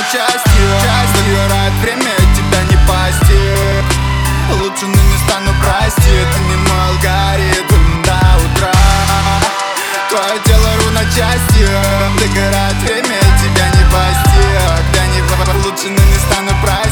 частью. Забирает время, тебя не постиг. Лучше, но не стану простить. Ты не мой алгоритм до утра. Твое тело рву на части. Догорает время, тебя не постиг. Лучше, но не стану простить.